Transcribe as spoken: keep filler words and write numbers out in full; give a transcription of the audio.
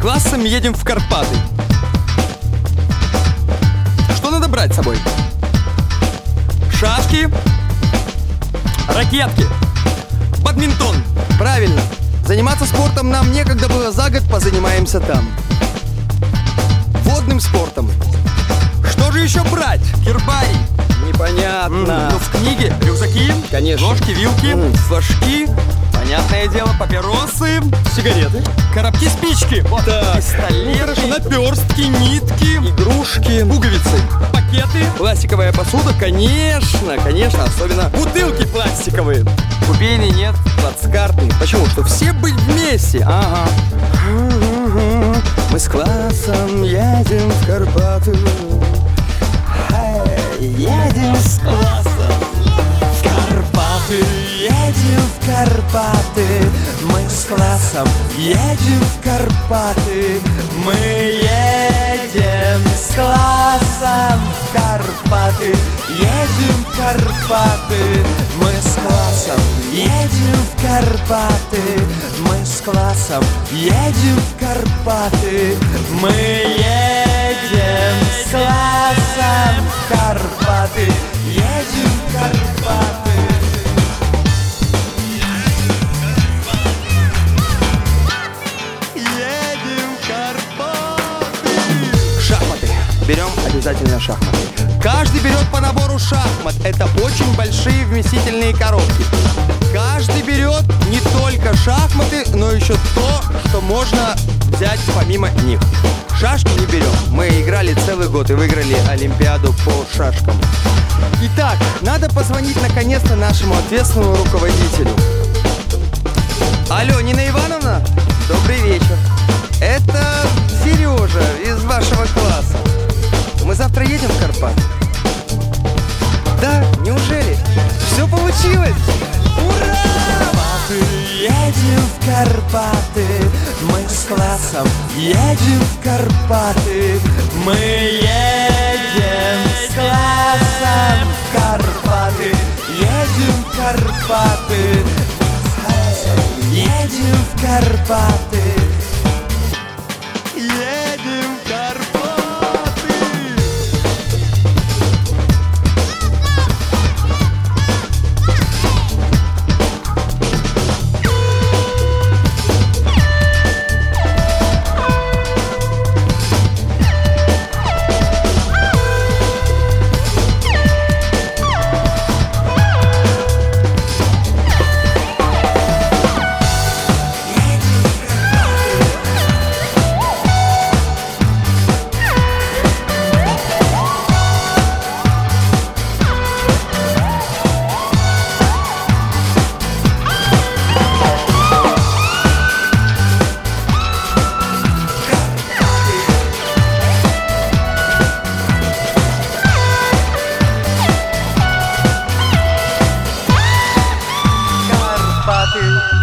классом едем в Карпаты. Что надо брать с собой? Шашки, ракетки, бадминтон. Правильно. Заниматься спортом нам некогда было, за год позанимаемся там. Водным спортом. Что же еще брать? Гербарий. Непонятно. Mm, ну в книге рюкзаки, конечно, ложки, вилки, mm. флажки. Понятное дело, папиросы, сигареты, коробки, спички, вот, так. Пистолеты, ну, наперстки, нитки, игрушки, пуговицы, пакеты, пластиковая посуда, конечно, конечно, особенно бутылки пластиковые. Купейный нет, плацкартный. Почему? Что все быть вместе. Ага. Мы с классом едем в Карпаты. Едем с классом в Карпаты. Едем в Карпаты. Мы с классом едем в Карпаты. Мы едем с классом в Карпаты. Едем в Карпаты. Мы с классом едем в Карпаты. Мы с классом едем в Карпаты. Мы едем с классом в Карпаты. Едем в Карпаты. Едем в Карпаты. Шахматы. Берем обязательно шахматы. Каждый берет по набору шахмат. Это очень большие вместительные коробки. Каждый берет не только шахматы, но еще то, что можно взять помимо них. Шашки не берем. Мы играли целый год и выиграли Олимпиаду по шашкам. Итак, надо позвонить наконец-то нашему ответственному руководителю. Алло, Нина Ивановна? Добрый вечер. Это Сережа из вашего класса. Мы завтра едем в Карпаты? Да, неужели? Все получилось! Ура! Едем в Карпаты. Мы с классом едем в Карпаты. Мы едем с классом в Карпаты. Едем в Карпаты. Едем в Карпаты. Yeah.